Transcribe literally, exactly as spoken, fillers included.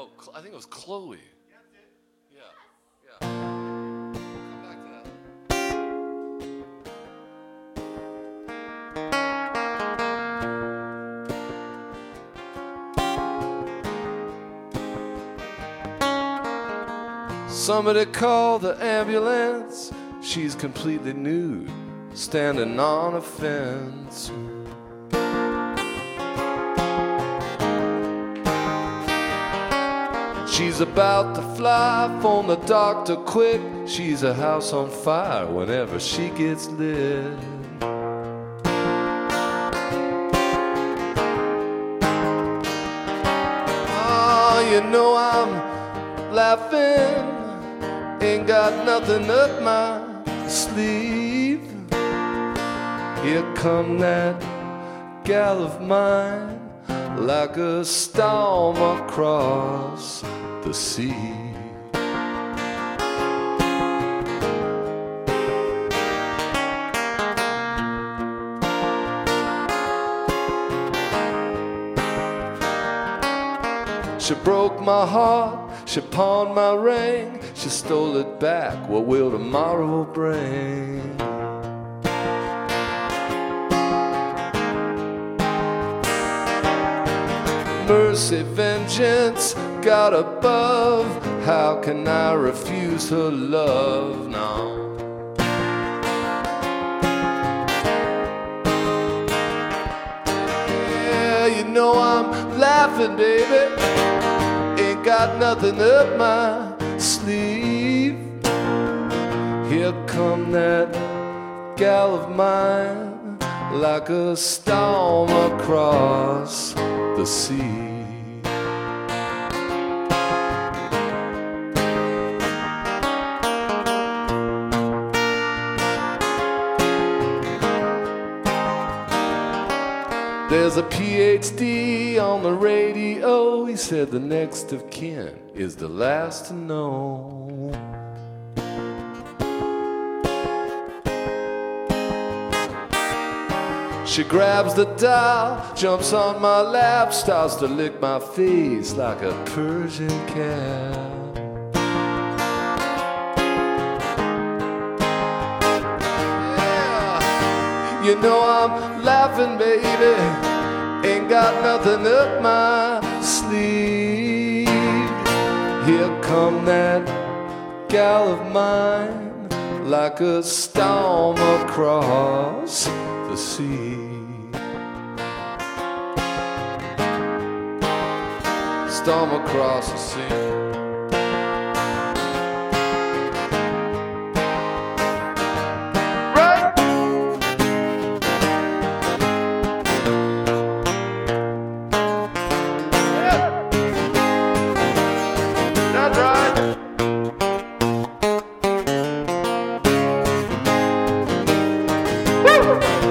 Oh, I think it was Chloe. Yeah, yeah. We'll come back to that. Somebody call the ambulance. She's completely nude, standing on a fence. She's about to fly, phone the doctor quick. She's a house on fire whenever she gets lit. Oh, you know I'm laughing, ain't got nothing up my sleeve. Here come that gal of mine, like a storm across the sea. She broke my heart, she pawned my ring, she stole it back, what will tomorrow bring? Mercy, vengeance, God above, how can I refuse her love now? Yeah, you know I'm laughing, baby, ain't got nothing up my sleeve. Here come that gal of mine, like a storm across the sea. There's a P H D on the radio. He said the next of kin is the last to know. She grabs the dial, jumps on my lap, starts to lick my face like a Persian cat. Yeah, you know I'm laughing, baby, ain't got nothing up my sleeve. Here come that gal of mine, like a storm across the sea. Storm across the sea. Woo!